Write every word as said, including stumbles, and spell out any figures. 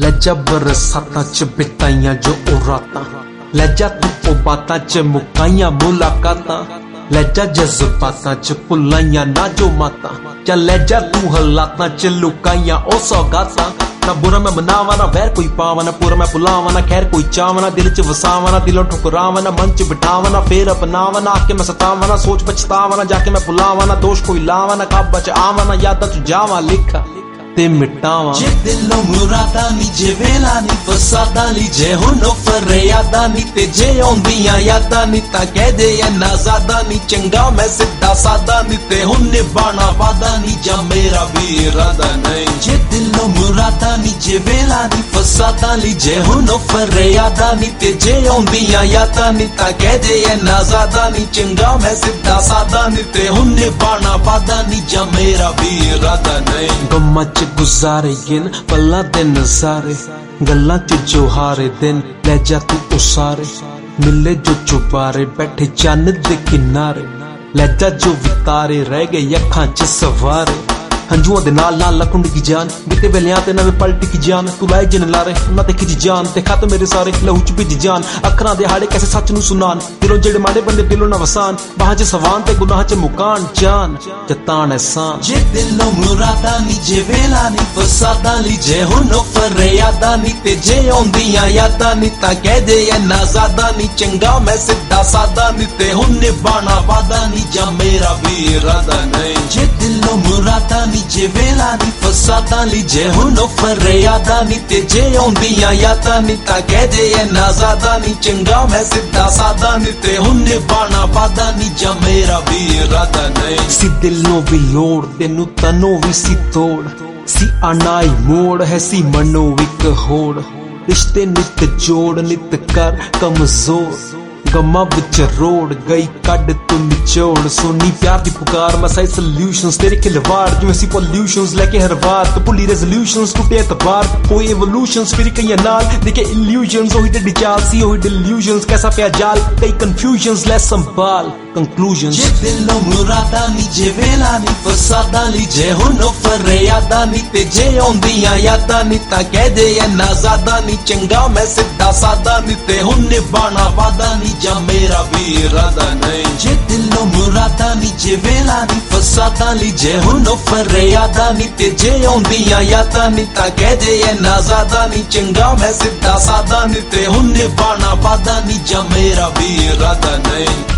लहजा बरसातां च बिताइयां जो ओ रातां, लहजा तू ओ बातां च मुकाइयां मुलाकातां, लहजा जज्बातां च भुलाइयां ना जो मातां, क्या लहजा तू हालातां च लुकाइयां ओ सौगातां। ना बुरा मैं मनावा ना वैर कोई पावा, ना पूरा मैं भुलावा ना खैर कोई चावा, ना दिल च वसावा ना दिलों ठुकरावा, ना मन च बिठावा ना फेर अपनावा, ना आके मैं सतावा ना सोच पछतावा, ना जाके मैं भुलावा ना दोष कोई लावा, ना काबा च आवा ना यादां च जावा लिखा ते मिटावा। जे दिलों मुरादा नी जे वेला नी फसादा नी जे हुनो फरियादा नी ते जे औंदियां यादां नी तां कह दे ना ज़्यादा नी, चंगा मैं सिद्धा सादा नी ते हुन निभाना वादा नी जा मेरा भी इरादा नहीं। जे दिलों मुरादा नी जे वेला नी फसादा नी जे हुनो फरियादा नी ते जे औंदियां यादां नी तां कह दे ना ज़्यादा नी, चंगा मैं सिद्धा सादा नी ते हुन निभाना वादा नी जा मेरा भी इरादा नहीं। गम्मा च गुजारे गिन पल्ला दे नजारे, गल्लां च जो हारे दिन लहजा तू उसारे, मिले जो चुबारे बैठे चन्न दे किनारे, लहजा जो वितारे रह गए अखां च सवारे, हंजुआं दे नाल नाल लखुंड की जान बीते वेलियां ते नवे पल टिकी जान, तू लाए जिन लारे उन्हां ते खिच जान ते खत मेरे सारे लहू च भिज जान, अखरां दे हाड़े कैसे सच नू सुनान, दिलों जेड़े माड़े बंदे दिलों ना वसान, बाहां च सवान ते गुनाह च मुकान जान जतान एहसान। जे दिलों मुरादा नी जे वेला नी फसादा नी जे हुनो फरियादा नी ते जे औंदियां यादां नी तां कह दे ना ज़्यादा नी, चंगा मैं सिद्धा सादा नी ते हुन निभाना वादा नी जा मेरा भी इरादा नहीं। जे दिलों मुरादा नी जे वेला नी फसादा नी जे हुनो फरियादा नी ते जे औंदियां यादां नी तां कह दे ना ज़्यादा नी, चंगा मैं सिद्धा सादा नी ते हुन निभाना वादा नी जा मेरा भी इरादा नहीं। सी दिलों भी लोड़ तेनू तनों भी सी तोड़, सी अनाई मोड़ है सी मनो विक होड़, रिश्ते नित जोड़ नित कर कमजोर, गम्मा विच रोड़ गई कड तू निचोड़, सोनी प्यार दी पुकार मसाई सॉल्यूशंस तेरे खिलवाड़, जिवें सी पॉल्यूशंस लेके हर बार तो भुली रेजोल्यूशंस टूटे एतबार, कोई एवोल्यूशंस फिर कई नाल देखे इल्यूजन्स, ओही टेढ़ी चाल सी ओही डिल्यूजन्स, कैसा पिया जाल कई कंफ्यूजन्स ले संभाल कंक्लूजन्स। जे दिलों मुरादा नी जे वेला नी फसादा नी जे हुनो फरियादा नी ते जे औंदियां यादां नी तां कह दे ना ज़्यादा नी, चंगा मैं सिद्धा सादा नी ते हुन निभाना वादा नी जा मेरा भी इरादा नहीं। जे दिलों मुरादा नी जे वेला नी फसादा नी जे हुनो फरियादा नी ते जे औंदियां यादां नी तां कह दे ना ज़्यादा नी, चंगा मैं सिद्धा सादा नी ते हुन निभाना वादा नी जा मेरा भी इरादा नहीं।